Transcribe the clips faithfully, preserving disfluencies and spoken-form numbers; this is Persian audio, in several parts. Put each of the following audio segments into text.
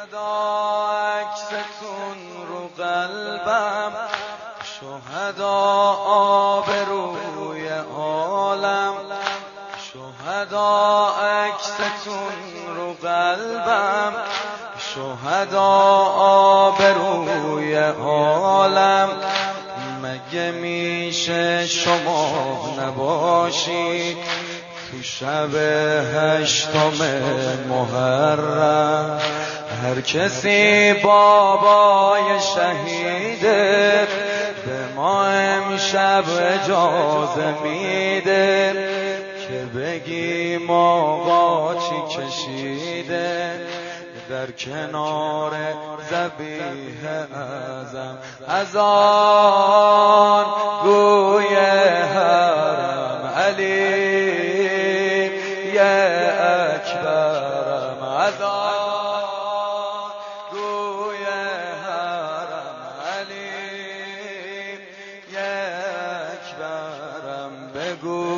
شهدا عکستون رو قلبم، شهدا آبروی عالم، شهدا عکستون رو قلبم، شهدا آبروی عالم. مگه میشه شما نباشید تو شب هشتم محرم؟ هر کسی بابای شهیده به ما امشب اجازه میده که بگیم آقا چی کشیده در کنار ذبیح اعظم. از آن گوی حرم علی اکبرم، از آن گوی حرم علی اکبرم. بگو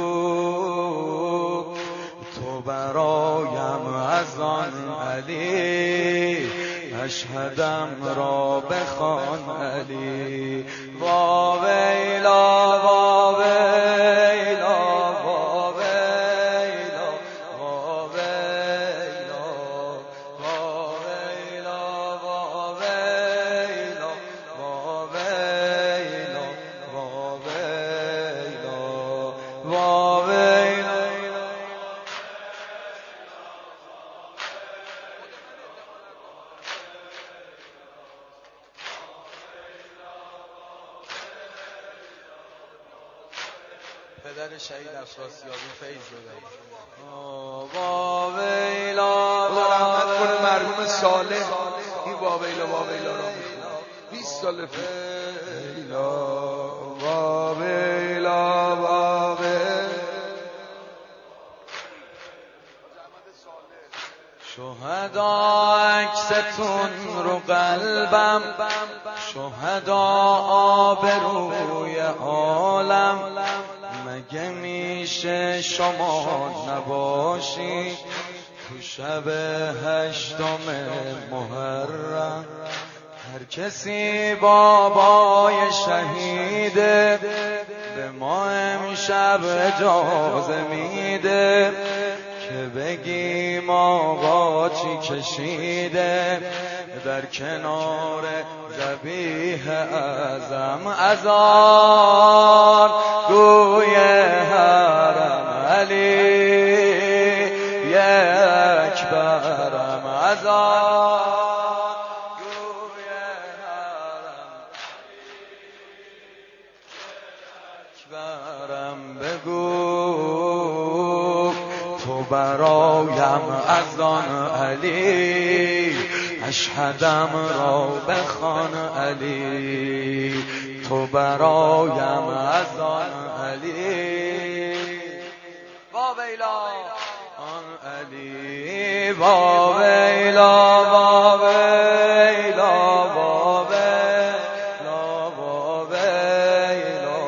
تو برایم از آن علی اشهدم را بخوان علی. واویلا واویلا واویلا واویلا واویلا واویلا واویلا واویلا واویلا. پدر شهید افراسیابی فیض بده. واویلا رحمت کنه مرحوم صالح این واویلا واویلا را بیست سال پیش. واویلا واویلا. شهدا عکستون رو قلبم، شهدا آبروی عالم. مگه میشه شما نباشید تو شب هشتم محرم؟ هر کسی بابای شهیده به ما امشب اجازه میده که بگیم آقا چی کشیده در کنار ذبیح اعظم. از آن گوی حرم علی اکبرم، از آن گوی حرم اکبرم. بگو تو برایم از آن علی اشهدم را بخوان علی. تو برایم از آن علی واویلا آن علی واویلا واویلا واویلا واویلا.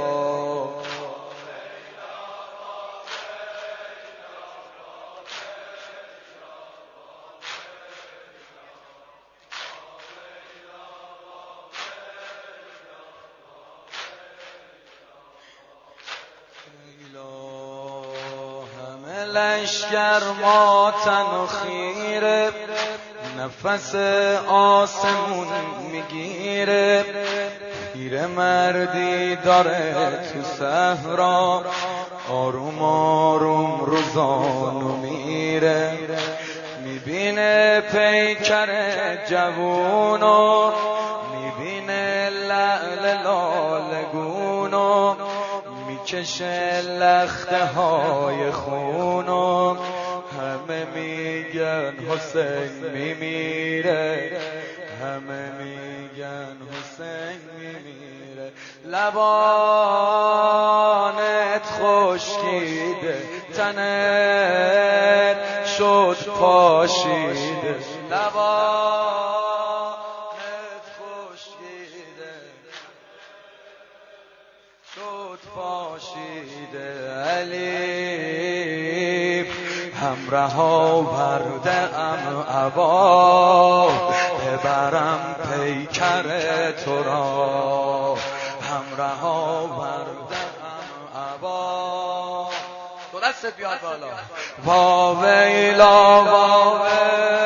همه لشکر ماتن و خیره، نفس آسمون میگیره. پیر مردی داره تو صحرا آروم آروم روزانو میره. میبینه پیکر جوونو، میبینه لعل لالگونو، میکشه لخته های خونو. همه میگن حسین میمیره، همه میگن حسین میمیره. لبانت خشکیده، تنت شد پاشیده. لبانت خشکیده شد پاشیده. علی هم رها ورده ام ابا ببرم پیکر تو را هم رها ورده ام ابا. دو دستت بیاد بالا. وا ویلا وا